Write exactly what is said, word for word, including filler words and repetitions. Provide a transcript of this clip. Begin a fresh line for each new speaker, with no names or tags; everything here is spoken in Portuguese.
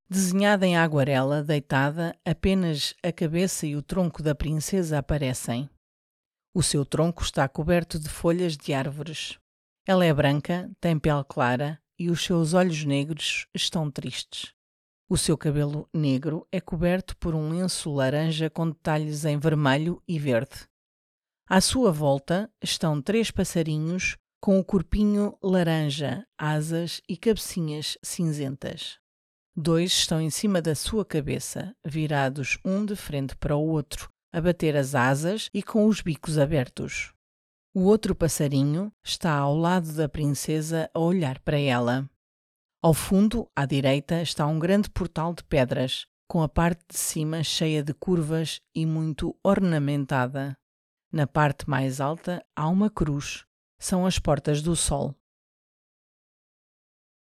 Desenhada em aguarela, deitada, apenas a cabeça e o tronco da princesa aparecem. O seu tronco está coberto de folhas de árvores. Ela é branca, tem pele clara e os seus olhos negros estão tristes. O seu cabelo negro é coberto por um lenço laranja com detalhes em vermelho e verde. À sua volta estão três passarinhos com o corpinho laranja, asas e cabecinhas cinzentas. Dois estão em cima da sua cabeça, virados um de frente para o outro, a bater as asas e com os bicos abertos. O outro passarinho está ao lado da princesa a olhar para ela. Ao fundo, à direita, está um grande portal de pedras, com a parte de cima cheia de curvas e muito ornamentada. Na parte mais alta há uma cruz. São as portas do sol.